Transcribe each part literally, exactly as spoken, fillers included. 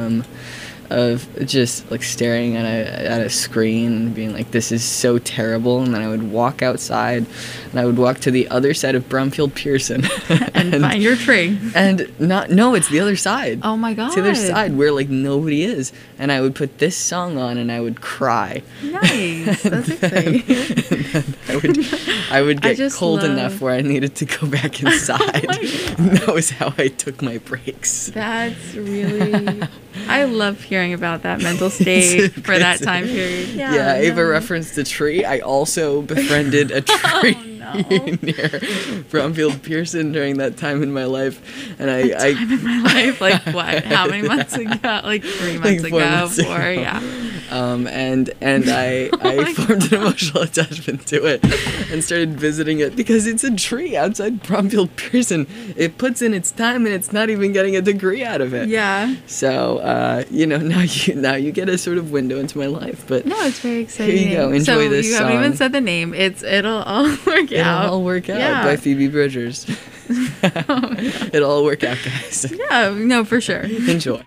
um, of just like staring at a at a screen and being like, this is so terrible. And then I would walk outside and I would walk to the other side of Bromfield Pearson and, and find your tree. And not no, it's the other side. Oh my god. It's the other side where like nobody is. And I would put this song on and I would cry. Nice. That's exciting. I would I would get I cold love... enough where I needed to go back inside. Oh that was how I took my breaks. That's really I love hearing about that mental state for that time period. Yeah, yeah no. Ava referenced the tree. I also befriended a tree oh, no. near Bromfield Pearson during that time in my life. And I, a time I, in my life? Like what? How many months ago? Like three months like four ago? Months four, ago. yeah. Um, and and I, oh I formed an emotional attachment to it and started visiting it because it's a tree outside Bromfield Pearson. It puts in its time and it's not even getting a degree out of it. Yeah. So, uh, you know, now you now you get a sort of window into my life. But no, it's very exciting. Here you go. Enjoy so this you song. haven't even said the name. It's It'll All Work It'll Out. It'll All Work Out yeah. by Phoebe Bridgers. oh, It'll all work out, guys. Yeah, no, for sure. Enjoy.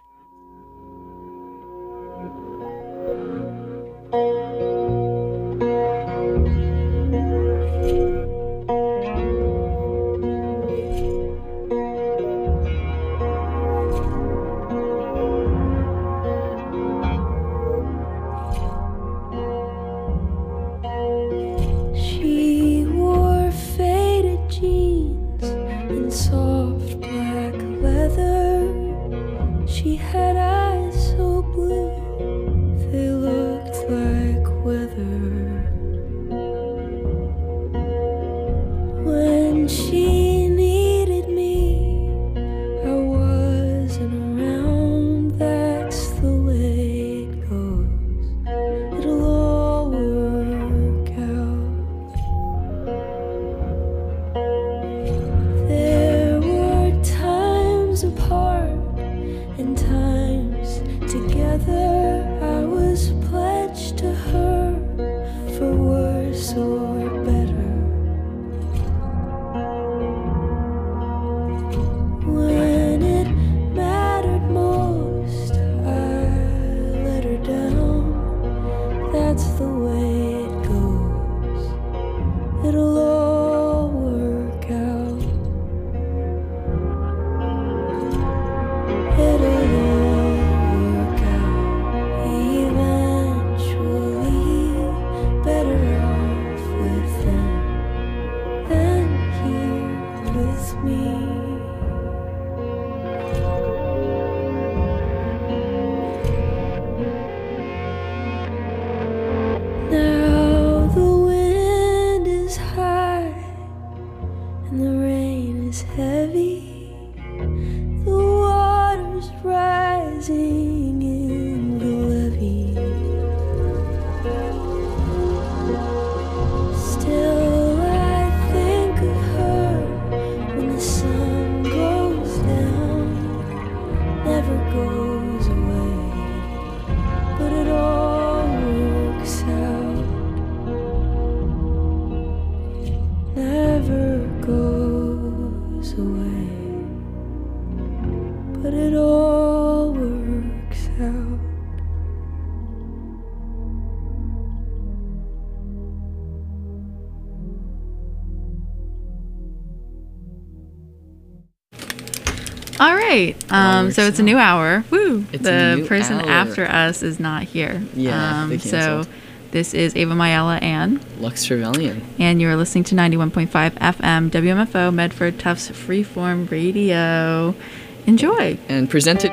All right. Um, so it's a new hour. Woo. It's the a new person hour. after us is not here. Yeah, um, they canceled. So this is Ava Mayella and Lux Trevelyan. And you're listening to ninety-one point five F M W M F O Medford Tufts Freeform Radio. Enjoy. And presented.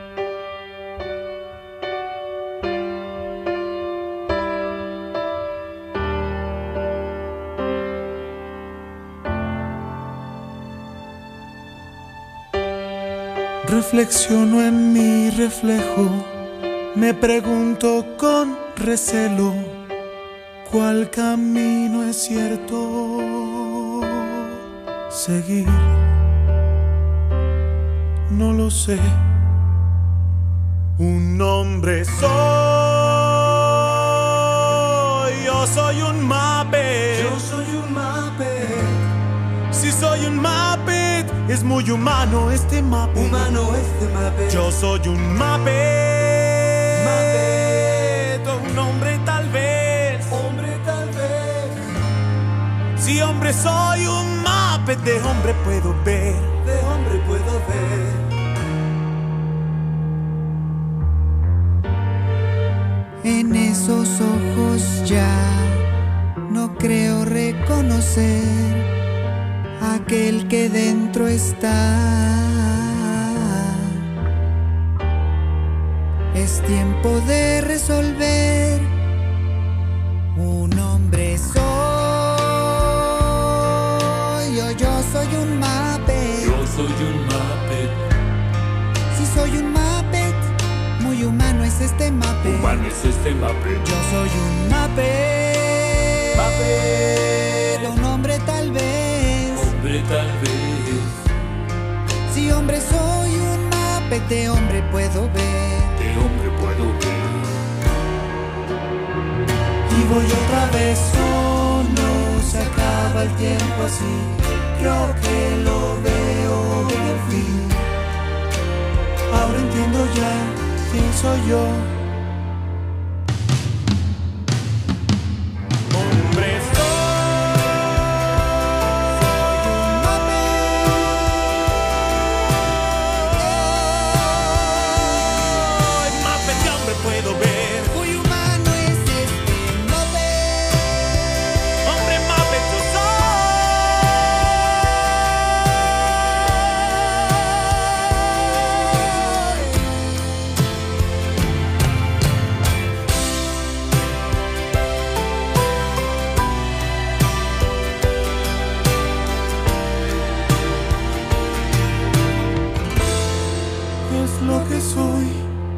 Reflexiono en mi reflejo, me pregunto con recelo, ¿cuál camino es cierto seguir? No lo sé. Un hombre soy, yo soy un Muppet. Yo soy un Muppet. Si soy un Muppet, es muy humano este Muppet. Humano este Muppet. Yo soy un Muppet. de hombre puedo ver, de hombre puedo ver. En esos ojos ya no creo reconocer aquel que dentro está. Es tiempo de resolver. Un hombre soy, o yo soy un Muppet. Yo soy un Muppet. Si soy un Muppet, muy humano es este Muppet. Humano es este Muppet. Yo soy un Muppet. Muppet. Un hombre tal vez. Hombre tal vez. Si hombre soy un Muppet, de hombre puedo ver. De hombre puedo ver. Y voy otra vez, oh no, se acaba el tiempo así. Creo que lo veo al fin. Ahora entiendo ya quién soy yo. Hombre soy, Soy un Muppet. Muppet de hombre puedo ver. Muy humano es este Muppet. Hombre Muppet yo soy. Es lo que soy.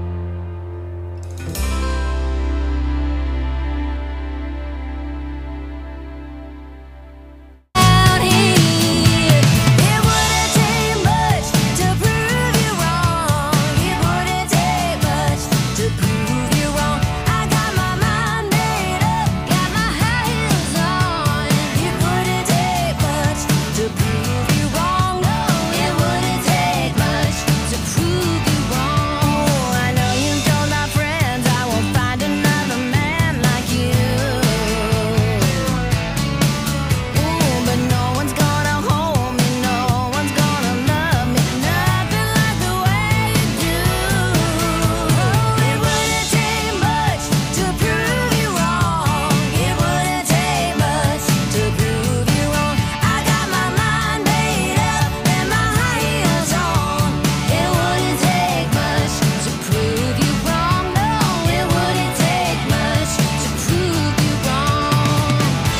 Out here, it wouldn't take much to prove you wrong. It wouldn't take much to prove you wrong. I got my mind made up, got my high heels on. It wouldn't take much to prove you wrong. No, it wouldn't take much to prove you wrong. I know you told my friends I won't find another man like you. Ooh, but no one's gonna hold me, no one's gonna love me, nothing like the way you do. Oh, it wouldn't take much to prove you wrong. It wouldn't take much to prove you wrong. I got my mind made up and my high heels on. It wouldn't take much to prove you wrong. No, it wouldn't take much to prove you wrong.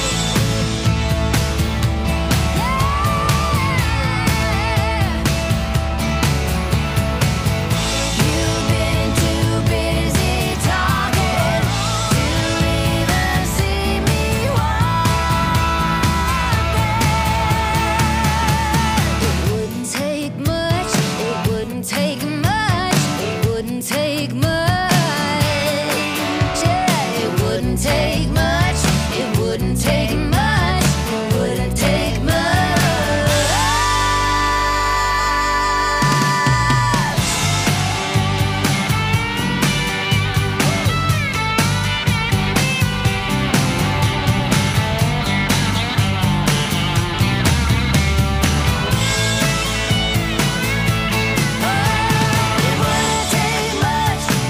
You've been too busy talking to even see me walking. It wouldn't take much, it wouldn't take much, it wouldn't take much. Yeah, it wouldn't take much, it wouldn't take much, it wouldn't take much. It wouldn't take much,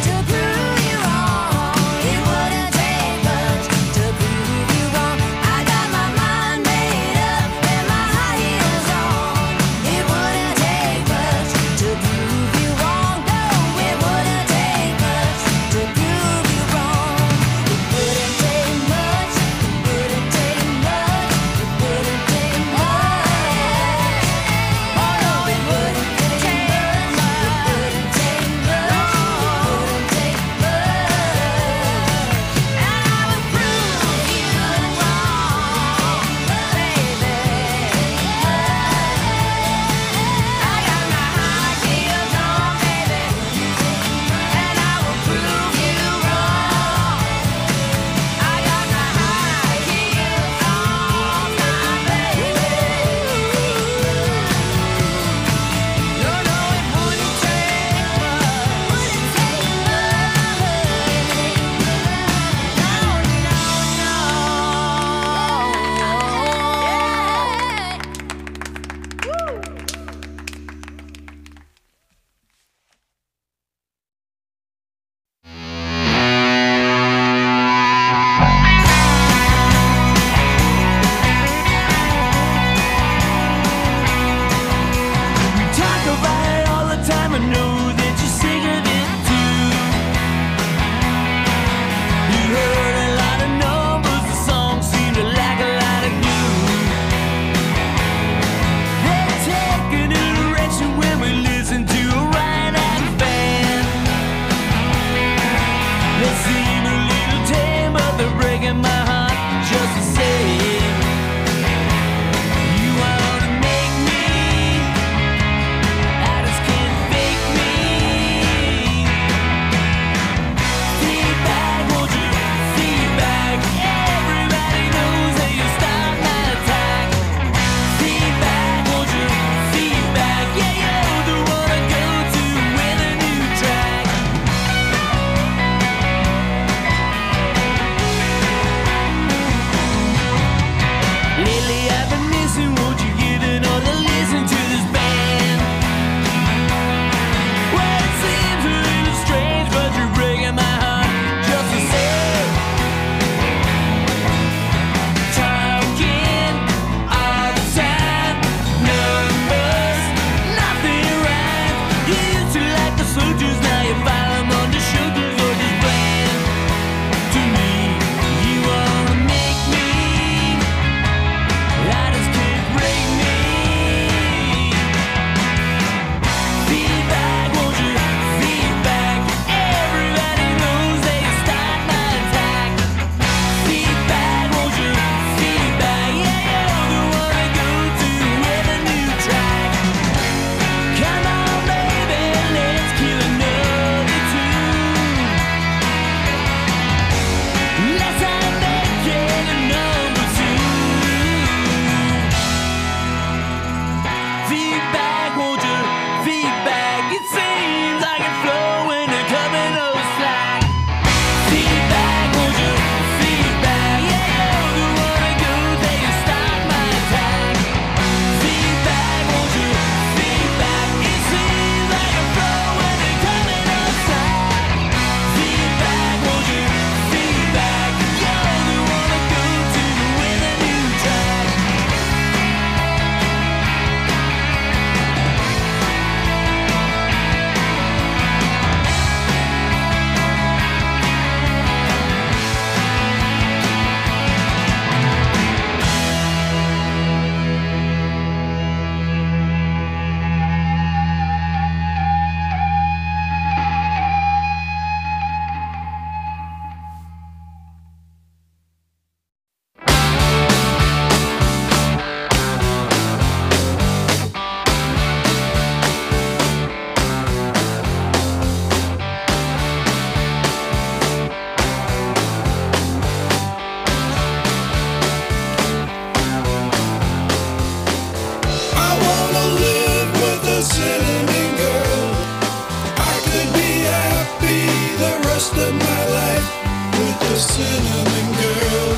rest of my life with the cinnamon girl.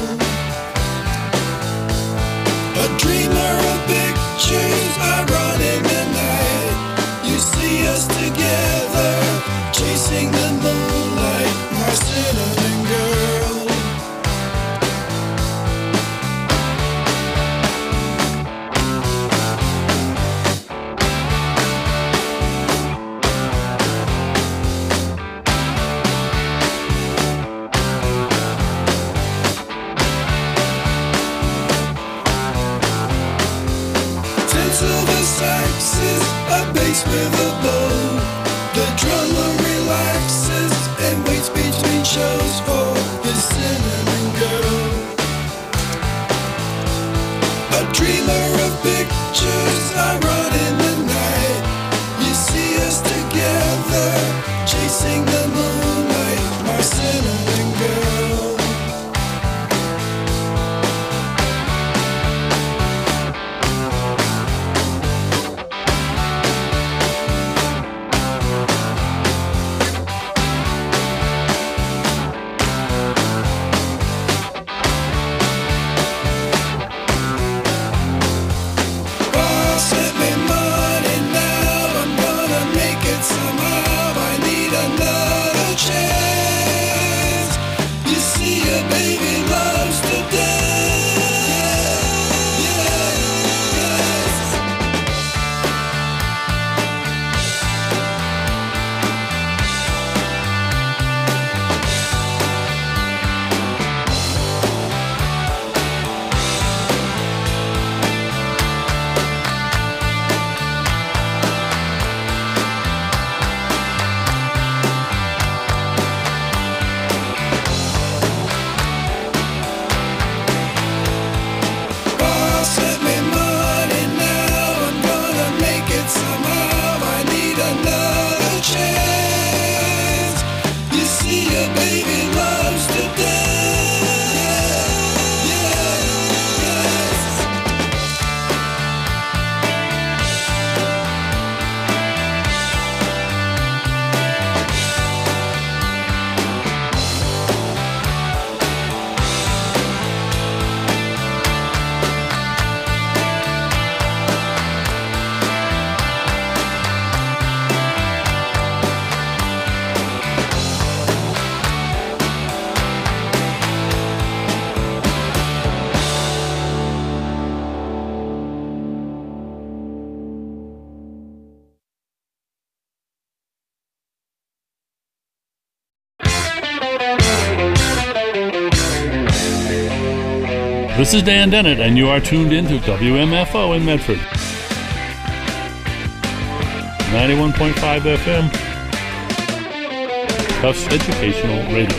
A dreamer of pictures, I run in the night. You see us together, chasing the moonlight, my cinnamon girl. Silver saxes, a bass with a bow. The drummer relaxes and waits between shows for his cinnamon girl. A dreamer of pictures, I run in the night. You see us together, chasing the moonlight, my cinnamon girl. This is Dan Dennett, and you are tuned in to W M F O in Medford. ninety-one point five F M, Tufts Educational Radio.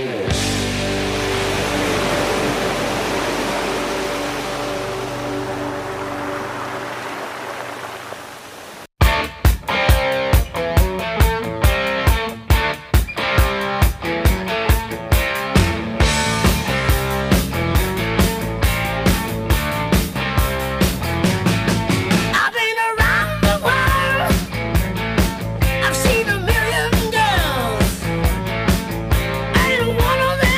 I've seen a million girls. Ain't one of them.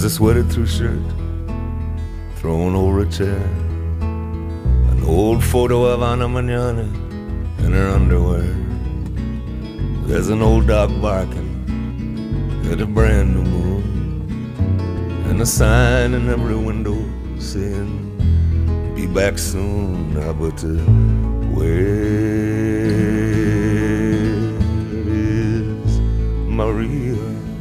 a sweated through shirt thrown over a chair. An old photo of Ana Mañana in her underwear. There's an old dog barking at a brand new moon, and a sign in every window saying, be back soon. Ah, but uh, where is Maria?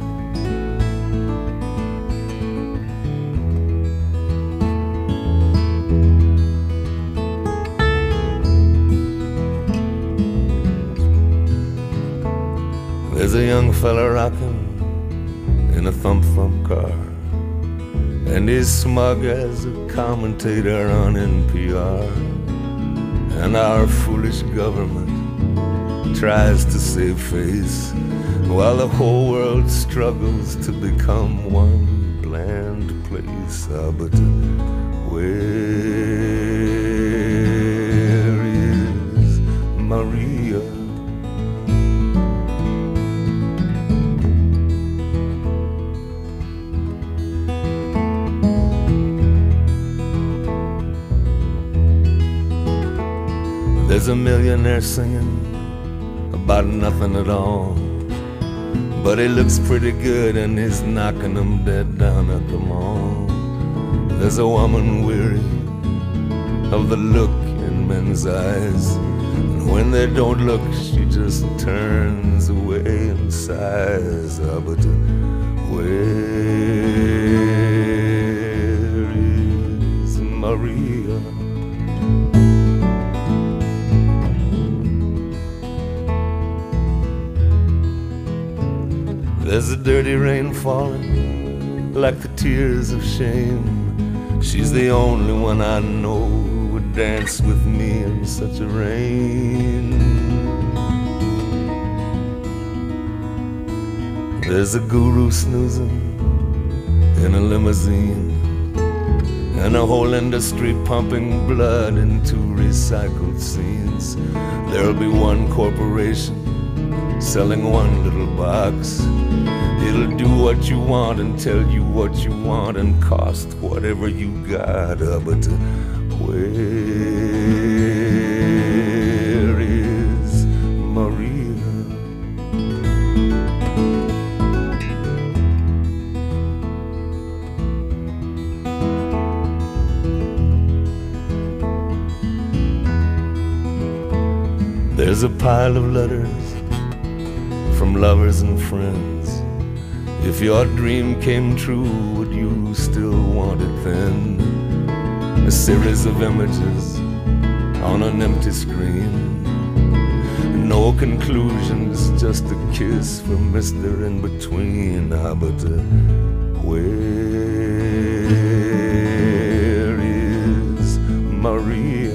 There's a young fella rocking in a thump-thump car, and he's smug as a commentator on N P R. And our foolish government tries to save face, while the whole world struggles to become one bland place. Ah, but where is Maria? There's a millionaire singing about nothing at all, but he looks pretty good and he's knocking them dead down at the mall. There's a woman weary of the look in men's eyes, and when they don't look, she just turns away and sighs. Ah, but where is Maria? There's a dirty rain falling like the tears of shame. She's the only one I know who would dance with me in such a rain. There's a guru snoozing in a limousine, and a whole industry pumping blood into recycled scenes. There'll be one corporation selling one little box. It'll do what you want and tell you what you want and cost whatever you got. Uh, but uh, where is Maria? There's a pile of letters from lovers and friends. If your dream came true, would you still want it then? A series of images on an empty screen. No conclusions, just a kiss from Mister In Between. Ah, but uh, where is Maria?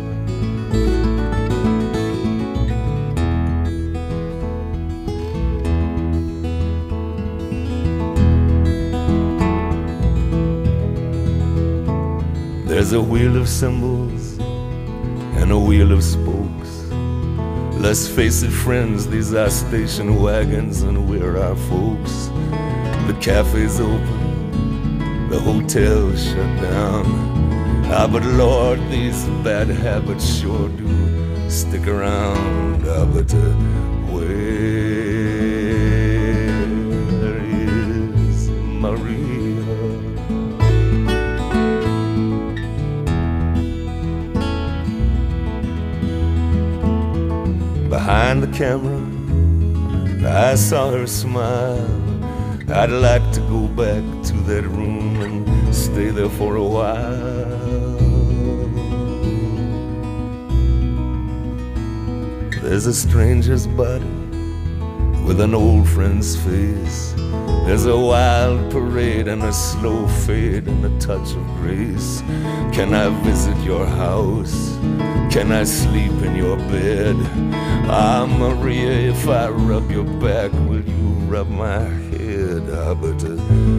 There's a wheel of symbols and a wheel of spokes. Let's face it, friends, these are station wagons and we're our folks. The cafe's open, the hotel's shut down. Ah, but Lord, these bad habits sure do stick around. Ah, but uh, where is Maria? Behind the camera, I saw her smile. I'd like to go back to that room and stay there for a while. There's a stranger's body with an old friend's face. There's a wild parade and a slow fade and a touch of grace. Can I visit your house? Can I sleep in your bed? Ah, Maria, if I rub your back, will you rub my head? Ah, but uh,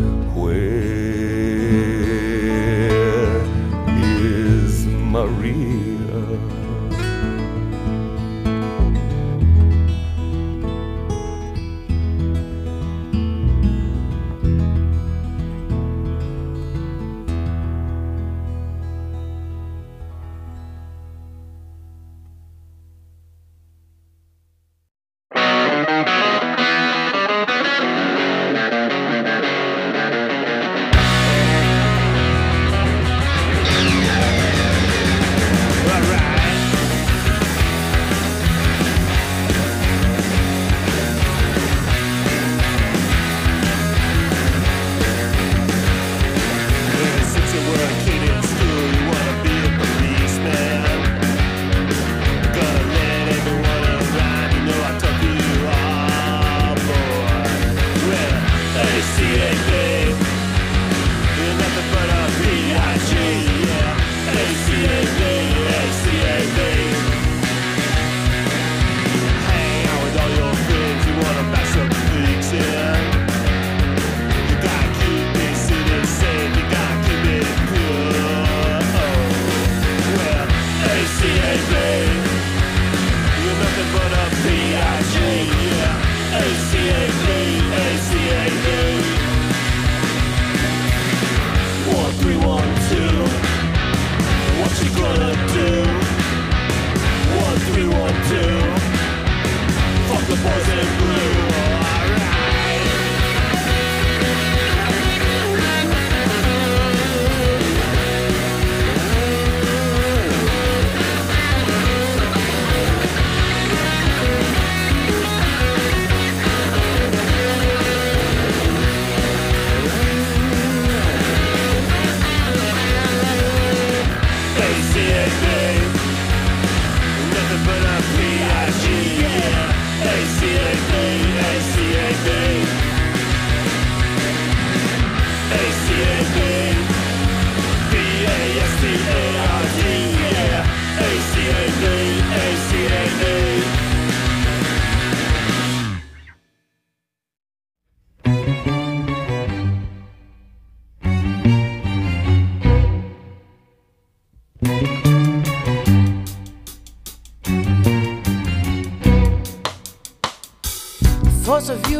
where is Maria?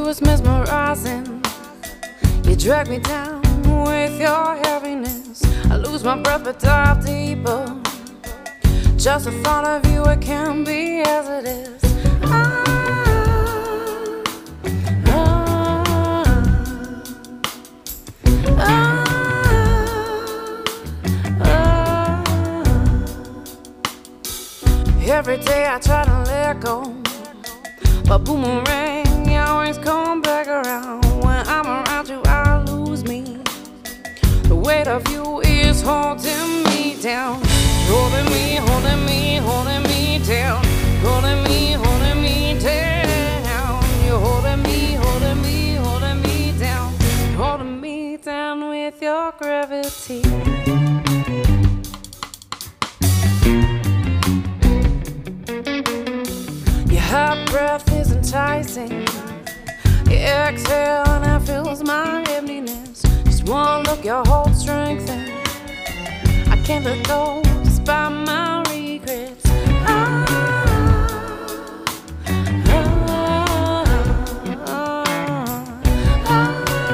was mesmerizing. You drag me down with your heaviness. I lose my breath but dive deeper. Just the thought of you, it can be as it is. Ah, ah, ah, ah. Every day I try to let go, but boomerang, you always come back around. When I'm around you, I lose me. The weight of you is holding me down. Holding me, holding me, holding me down. Holding me, holding me down. You're holding me, holding me, holding me down. Holding me down with your gravity. Your hot breath is enticing. You exhale and it fills my emptiness. Just one look, your whole strength and I can't let go despite my regrets. Ah, ah, ah, ah,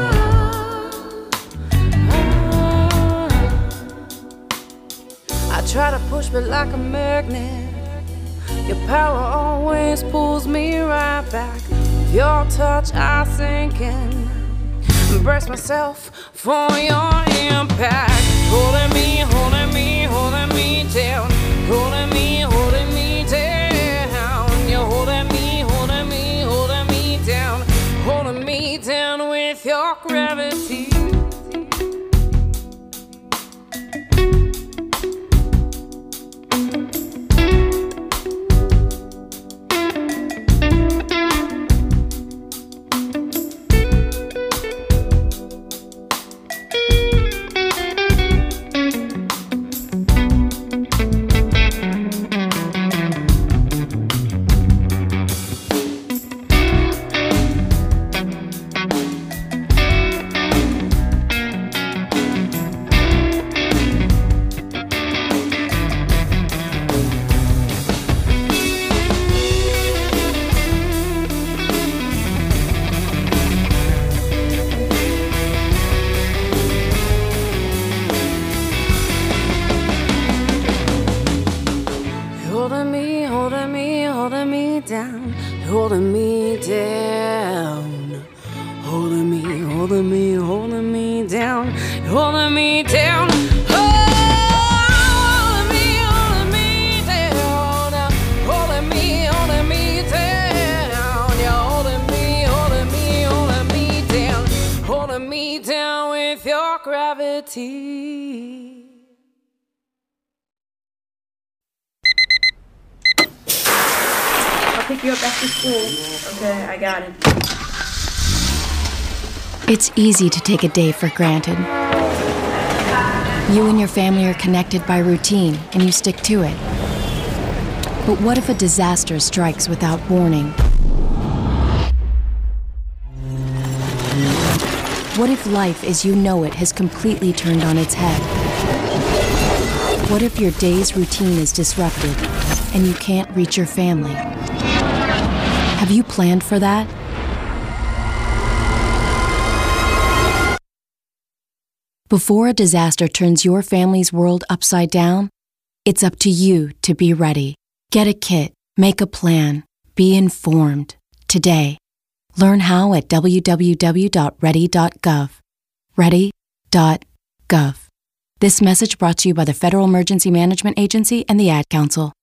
ah. I try to push but like a magnet, your power always pulls me right back. With your touch I sink in, embrace myself for your impact. Holding me, holding me, holding me down. Holding me, holding me down. You're holding me, holding me, holding me down. Holding me down with your gravity. It's easy to take a day for granted. You and your family are connected by routine, and you stick to it. But what if a disaster strikes without warning? What if life as you know it has completely turned on its head? What if your day's routine is disrupted and you can't reach your family? Have you planned for that? Before a disaster turns your family's world upside down, it's up to you to be ready. Get a kit, make a plan, be informed today. Learn how at w w w dot ready dot gov. ready dot gov. This message brought to you by the Federal Emergency Management Agency and the Ad Council.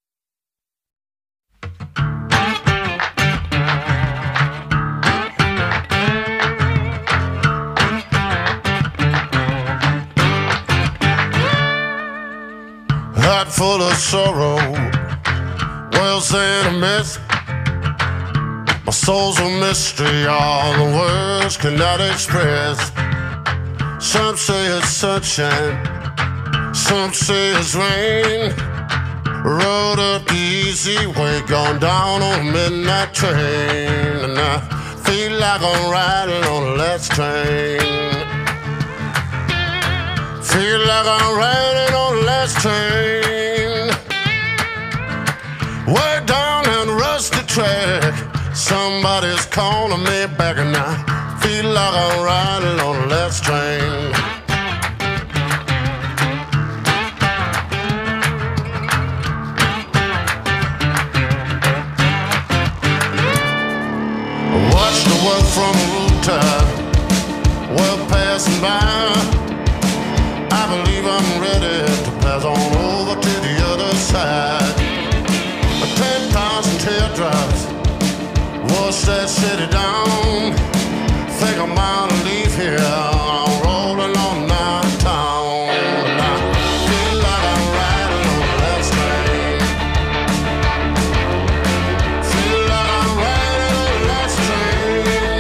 Heart full of sorrow, world's in a myth. My soul's a mystery, all the words cannot express. Some say it's sunshine, some say it's rain. Rode up the easy way, gone down on a midnight train. And I feel like I'm riding on a last train. Feel like I'm riding on the last train. Way down and rusty track, Somebody's calling me back and I feel like I'm riding on the last train. I watch the world from a rooftop, world passing by. I believe I'm ready to pass on over to the other side. Ten thousand teardrops wash that city down. Think I'm out to leave here. I'm rolling on downtown. And I feel like I'm riding on the last train. Feel like I'm riding on the last train.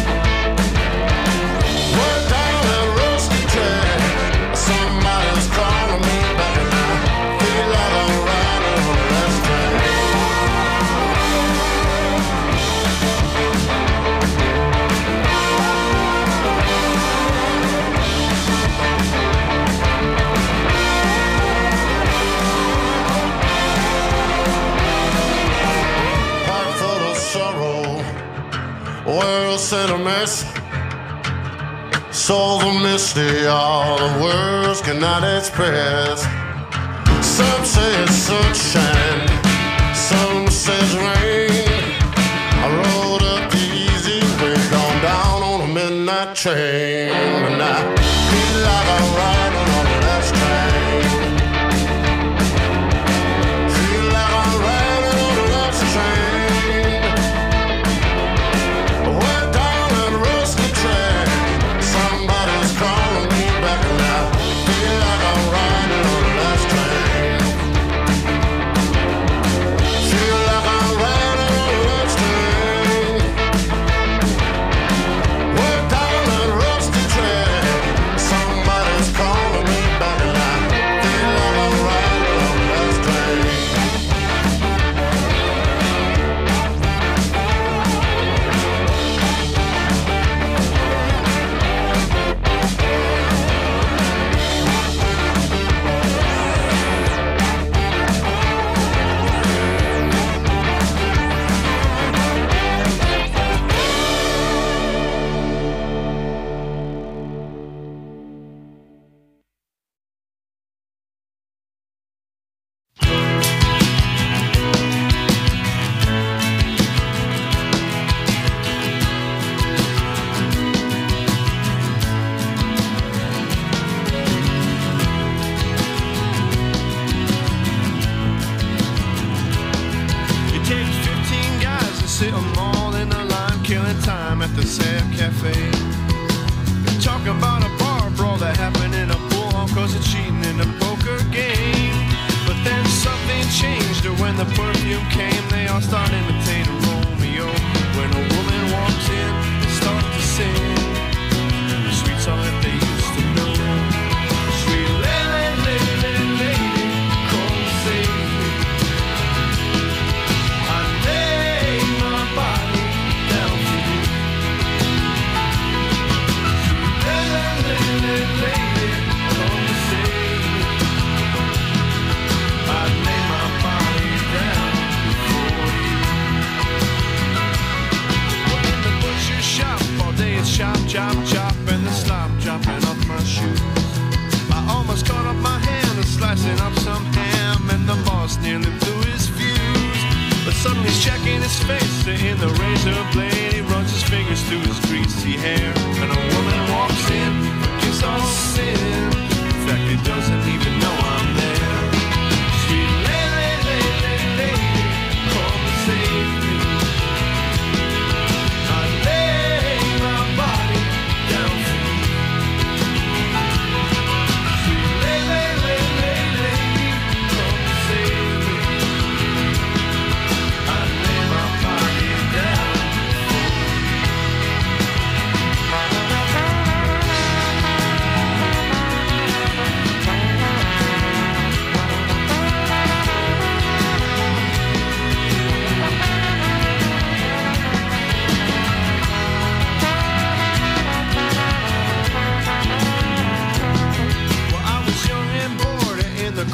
Way down that rusty track. Somebody's calling me back and I feel like I'm riding on the last train. World's in a mess, souls are misty, all the words cannot express. Some say it's sunshine, some says rain. I rode up the easy way, gone down on a midnight train. And I feel like I'm riding on the last train. Feel like I'm riding on the last train.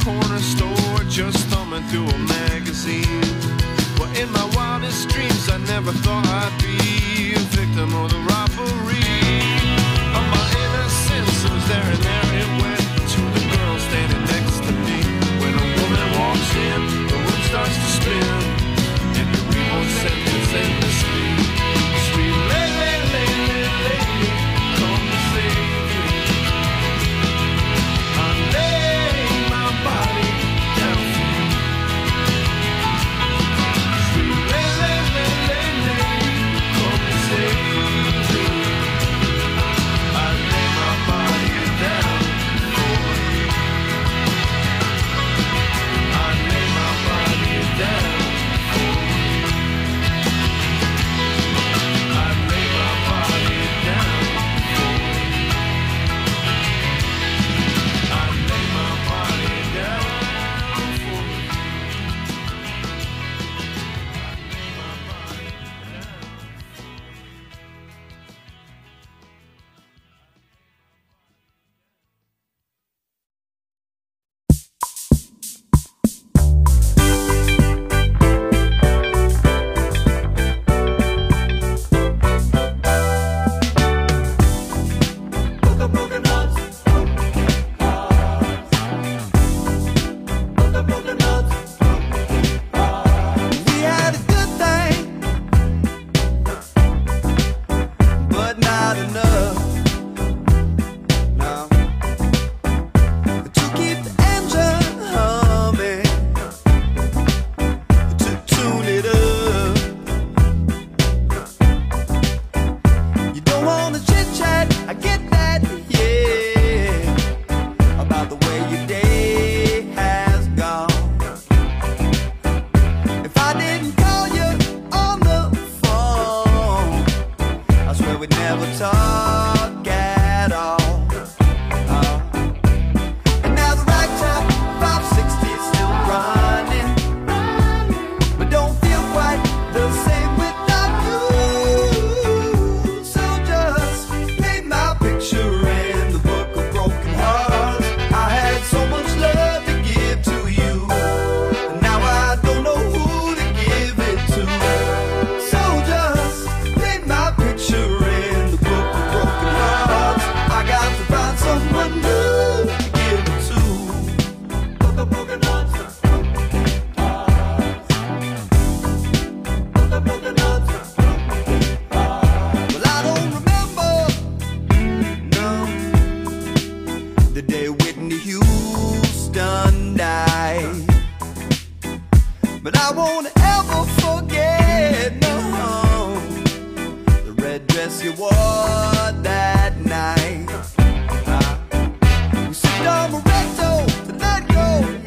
through a magazine. Well, in my wildest dreams, I never never thought I'd be a victim of the robbery of my innocence. It was there and there it went to the girl standing next to me. When a woman walks in, the room starts to spin, and the remote sentence endlessly. Sweet lady, lady, lady, come to save me. I lay my body down for you. Sweet lady, lady, lady, come to save me. I lay my body down for you. I lay my body down for you. I lay my body down for you. I lay my body down for you. We had a good thing, but not enough. No. To keep the engine humming, to tune it up. You don't wanna chit chat, I get that, yeah, about the way your day has gone. If I didn't call you on the phone, I swear we'd never talk at all. Oh. And now the ragtop five sixty is still running, but don't feel quite the same without you. So just paint my picture in the book of broken hearts. I had so much love to give to you, and now I don't know who to give it to. So just paint my picture in the book of broken hearts. I got to find someone new to give it to. Book of broken hearts. Book of broken hearts. Well, I don't remember, no, the day Whitney Houston died, but I won't ever forget, no, the red dress you wore that night. Ah, we sipped amaretto to let go,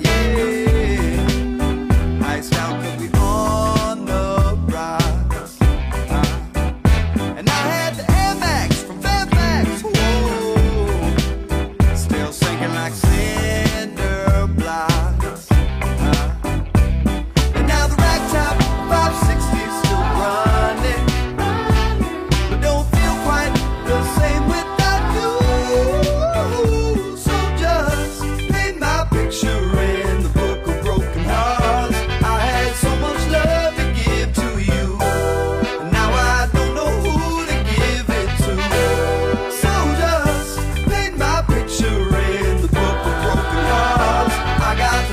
yeah, iced out 'cause we on the rocks. Ah, and I had the Air Max from Fairfax, whoa, still sinking like cinder blocks. Ah, and now the ragtop five sixty is still running, but don't feel quite the same without you. So just paint my picture in the book of broken hearts. I had so much love to give to you, and now I don't know who to give it to. So just paint my picture in the book of broken hearts. I got to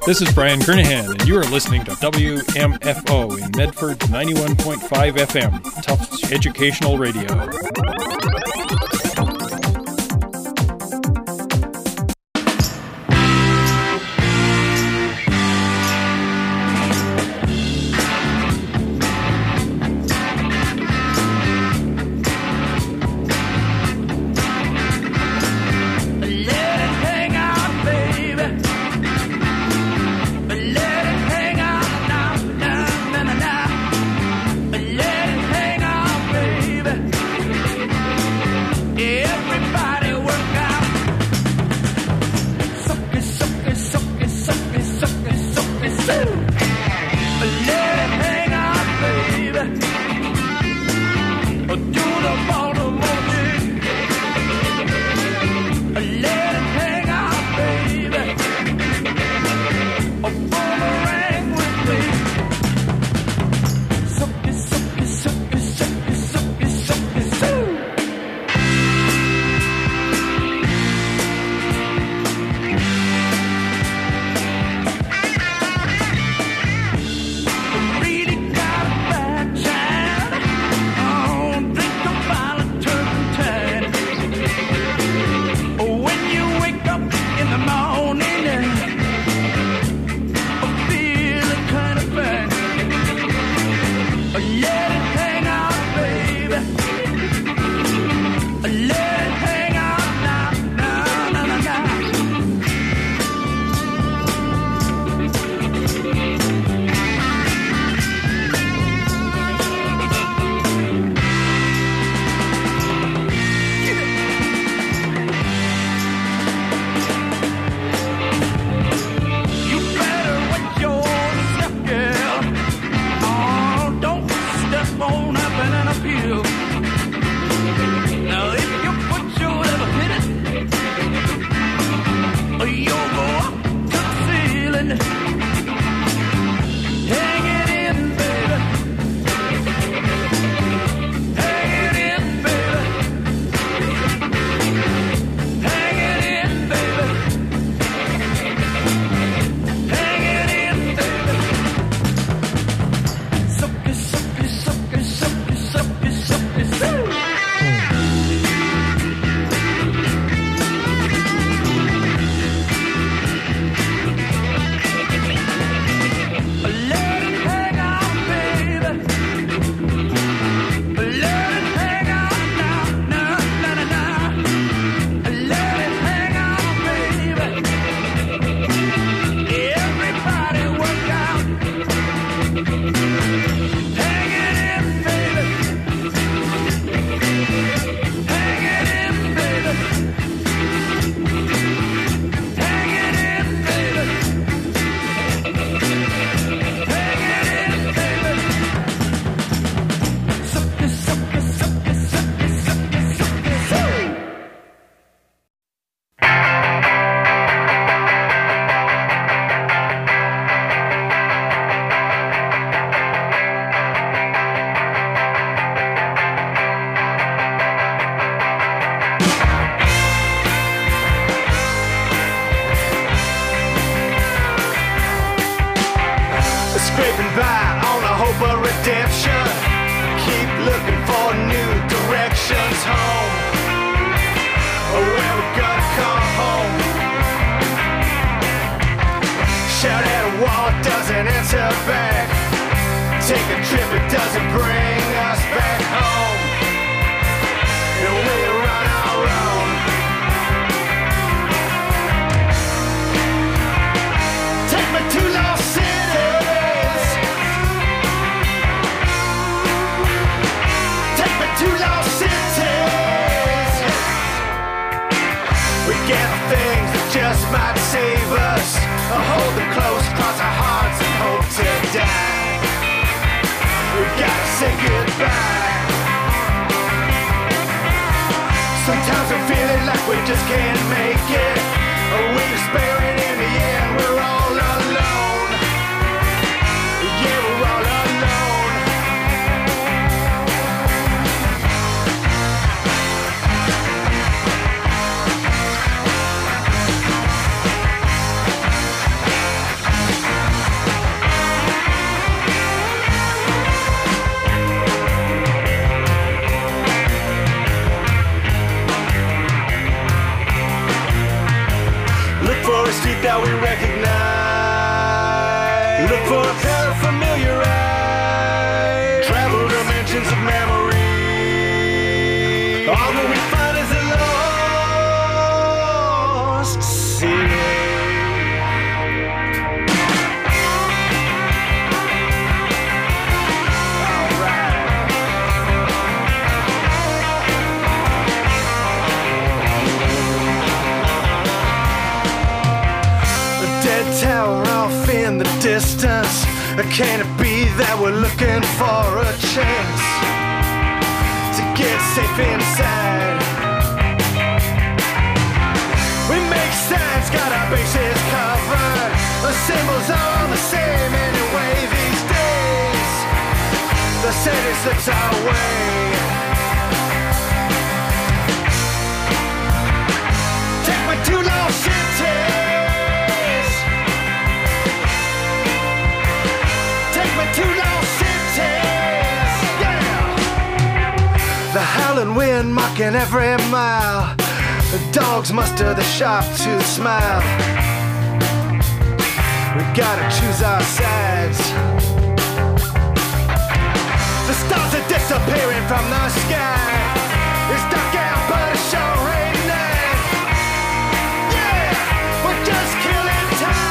This is Brian Kernahan, and you are listening to W M F O in Medford ninety-one point five F M, Tufts Educational Radio. Scraping by on the hope of redemption. Keep looking for new directions home. Oh, when we're gonna come home. Shout at a wall, it doesn't answer back. Take a trip, it doesn't bring us back home. And we run our own. Take me to Lost City. Two lost cities. We get things that just might save us. I'll hold them close, cross our hearts and hope to die. We gotta say goodbye. Sometimes we're feeling like we just can't make it. We're despairing in the end, we're all alone. Yeah, we're all alone. recognize. Look for a pair of familiar eyes. Travel dimensions of memory. All that we find is a lost city. Tower off in the distance. Can it be that we're looking for a chance to get safe inside? We make signs, got our bases covered. The symbols are all the same anyway these days. The city slips our way. Take me to Lost City. Two lost cities, yeah. The howling wind mocking every mile. The dogs muster the sharp to smile. We gotta choose our sides. The stars are disappearing from the sky. It's dark out, but it's sure ain't night. Yeah, we're just killing time.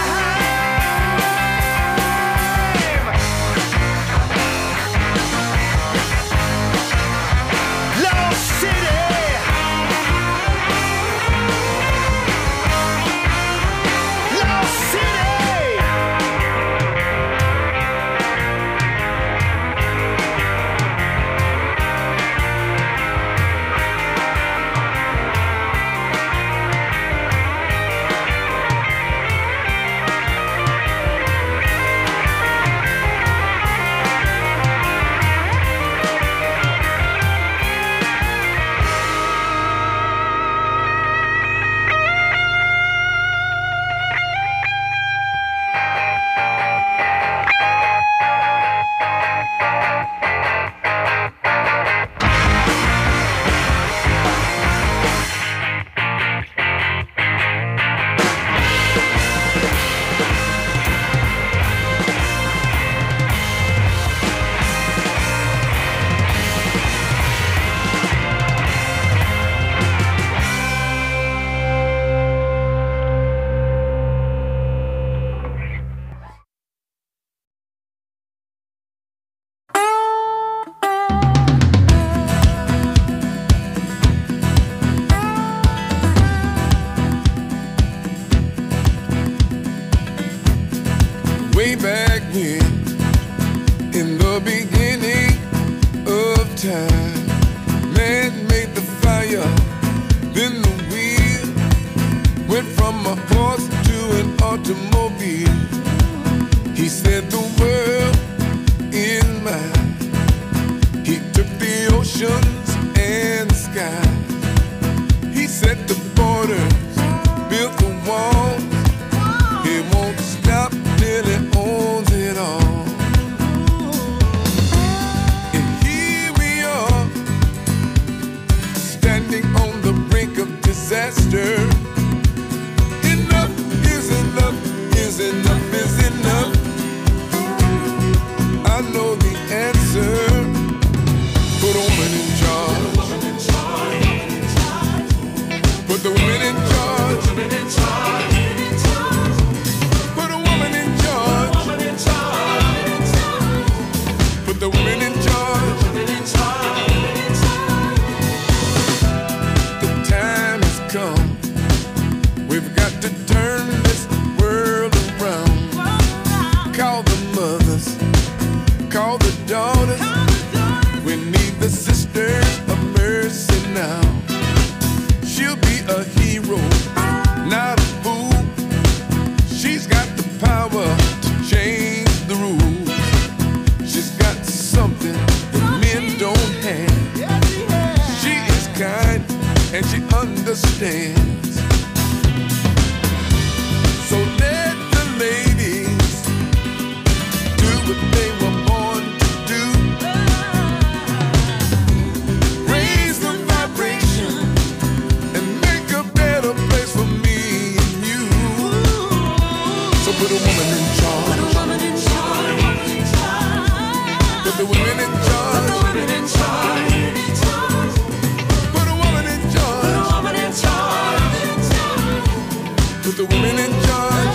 I know the answer. Put a woman in charge. So put a woman in charge. Put a woman in charge. Put the women in charge. Put the women in charge. Put a woman in charge. Put a woman in charge. Put the women in charge.